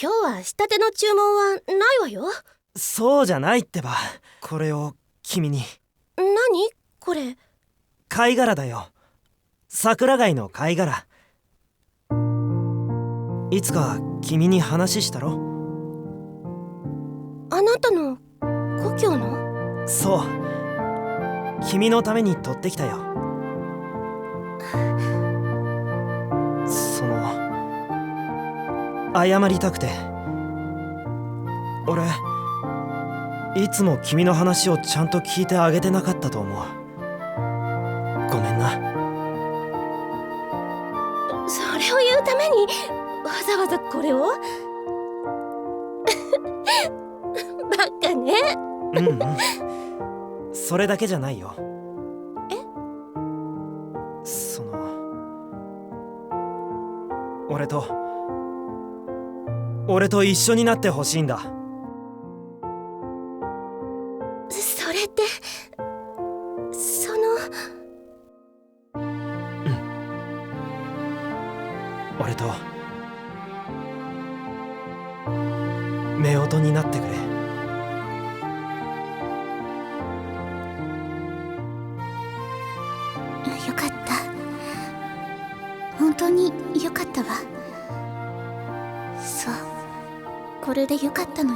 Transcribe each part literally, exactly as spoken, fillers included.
今日は仕立ての注文はないわよ。 そうじゃないってば。これを君に。 何これ？ 貝殻だよ。桜貝の貝殻。いつか君に話したろ。 あなたの故郷の？ そう、君のために取ってきたよ。その謝りたくて。俺いつも君の話をちゃんと聞いてあげてなかったと思う。ごめんな。 それを言うためにわざわざこれを？バカね。 うんうん、それだけじゃないよ。 え？ その俺と俺と一緒になってほしいんだ。 それってその… うん、俺と夫婦になってくれ。 よかった。本当によかったわ。そう、これでよかったのよ。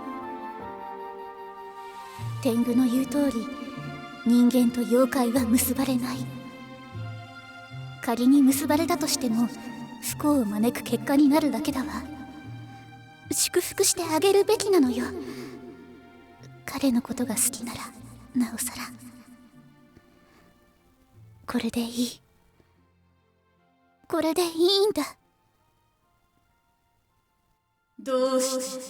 天狗の言う通り、人間と妖怪は結ばれない。仮に結ばれたとしても不幸を招く結果になるだけだわ。祝福してあげるべきなのよ。彼のことが好きならなおさら。これでいい。これでいいんだ。 どうして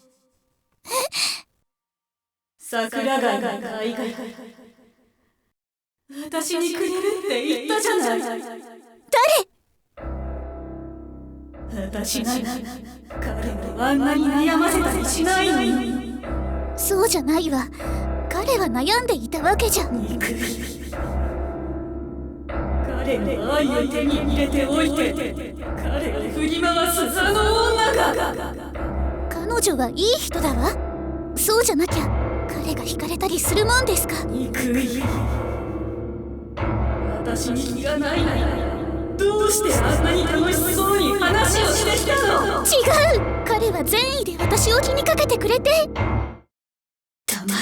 桜貝が貝殻私にくれるって言ったじゃない。誰？私が彼をあんなに悩ませたりしないのに。 そうじゃないわ。彼は悩んでいたわけじゃ。 憎い。彼の愛を手に入れておいて彼を振り回すあの女が。 彼女はいい人だわ。そうじゃなきゃ彼が惹かれたりするもんですか。 憎い。私に気がないならどうしてあんなに楽しそうに話をしてきたの？ 違う。彼は善意で私を気にかけてくれて。 黙れ。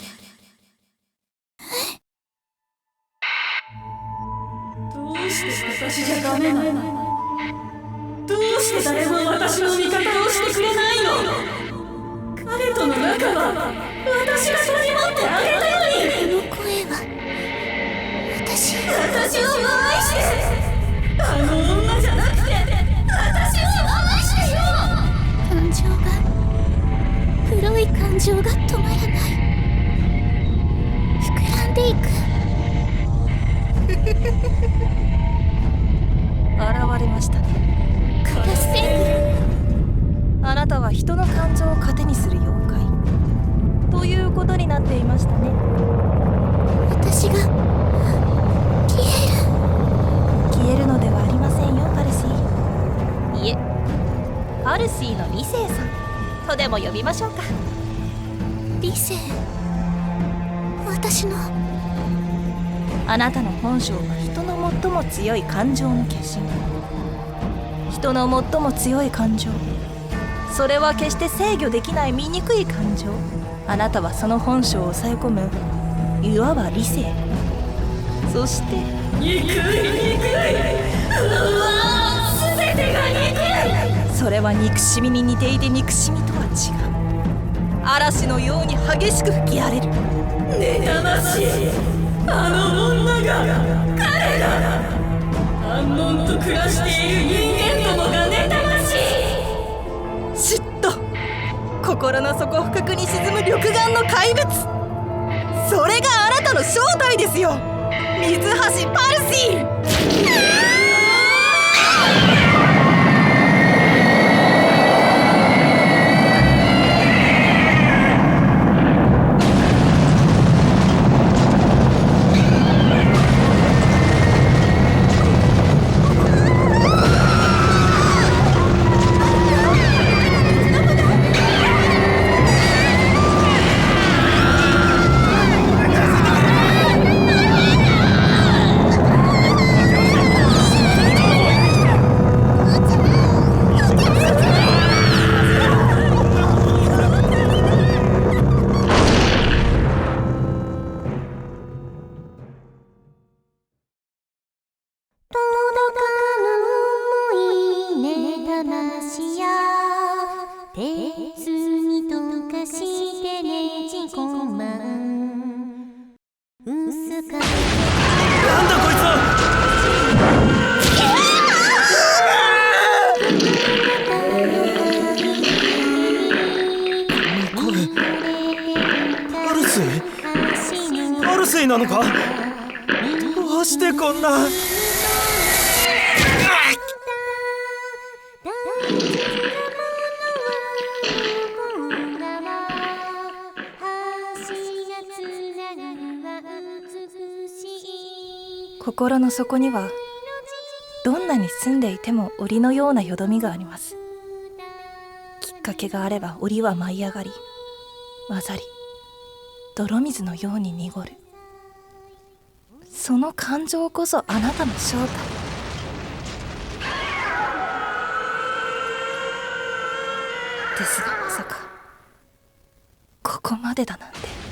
どうして私じゃダメなの？どうして誰も私の味方をしてくれないの？彼との仲は私が取り持ってあげたのに。 この声は私私を愛してあの女じゃなくて私を愛してよ。 感情が黒い感情が止まらない。膨らんでいく。 現れましたね。 カラステンあなたは人の感情を糧にする妖怪ということになっていましたね。 私が消える。 消えるのではありませんよ、パルシー。いえ、パルシーの理性さんとでも呼びましょうか。 理性。私のあなたの本性は人の最も強い感情の化身。人の最も強い感情、それは決して制御できない醜い感情。あなたはその本性を抑え込むいわば理性。そして憎い憎い。うわー、全てが憎い。 それは憎しみに似ていて憎しみとは違う。嵐のように激しく吹き荒れる妬ましいあの女が。彼が安穏と暮らしている人間どもが妬ましい。 嫉妬、心の底深くに沈む緑眼の怪物。それがあなたの正体ですよ、水橋パルシー。 なんだこいつは。この声パルスイパルスイなのか。どうしてこんな。 心の底にはどんなに住んでいても檻のようなよどみがあります。きっかけがあれば檻は舞い上がり混ざり泥水のように濁る。その感情こそあなたの正体。ですがまさかここまでだなんて。